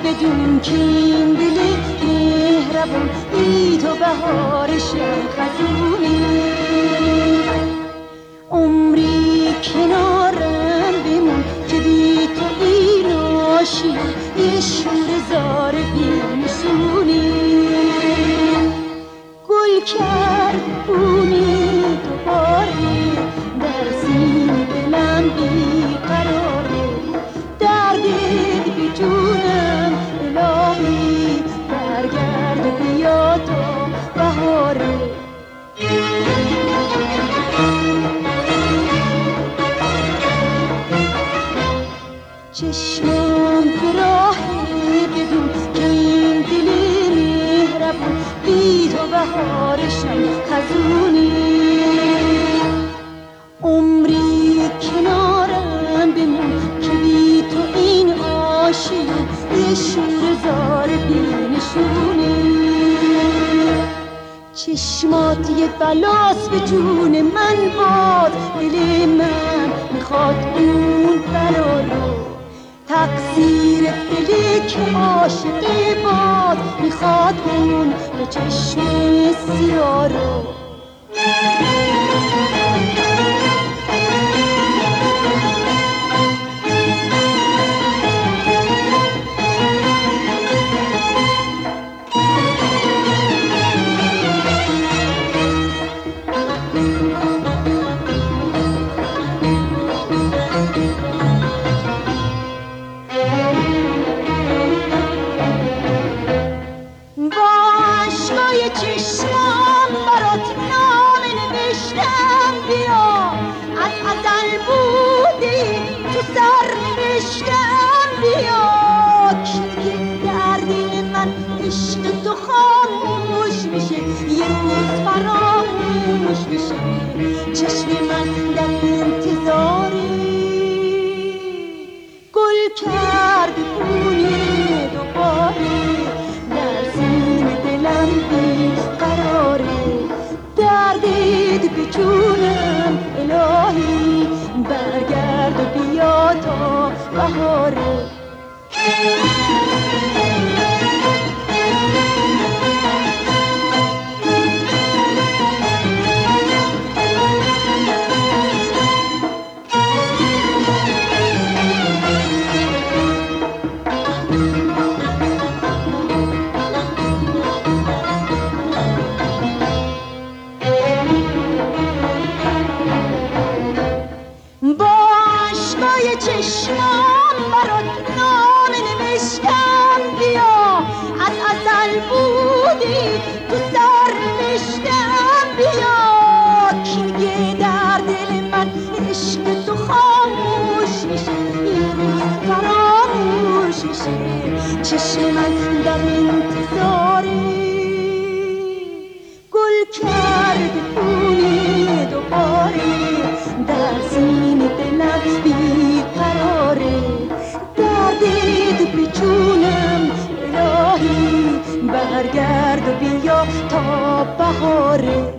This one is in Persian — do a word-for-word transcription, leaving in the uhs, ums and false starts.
بدون که این دل مهربون بی تو بهارشم خزونی. عمری کنارم بمون که بی تو این عاشقی یه شور زار بی‌نشونی. گل کرد بونی دوباره در سینه دلم بیقراره، دردت بی جونم الهی برگرد بیا تو بهاره. چشمم به راهی بدون که این دل مهربون بی تو بهارشم خزونی. عمری کنارم بمون که بی تو این عاشقی یه شور زار بی‌نشونی. چشمات یه بلاس به جون من باد، دل من میخواد اون بلا رو، تقصیر دلی که عاشقی باد میخواد اون به چشم سیاه رو. چشمم برات نامه نوشتم بیا، از ازل بودی تو سر نوشتم بیا، که در دل من عشق تو خاموش میشه یه روز فراموش میشه. چشم من در انتظاری گل کرد بونی دوباره در سینه دلم بیقراره، دردت به جونم الهی برگرد و بیا تا بهاره. چشمم برات نامه نوشتم بیا، از ازل بودی تو سر نوشتم بیا، که در دل من عشق تو خاموش میشه یه روز فراموش میشه. چشم من در انتظاری گل کرد بونی دوباره در سینه دلم بیقراره، دردت به جونم الهی برگرد و بیا تا بهاره.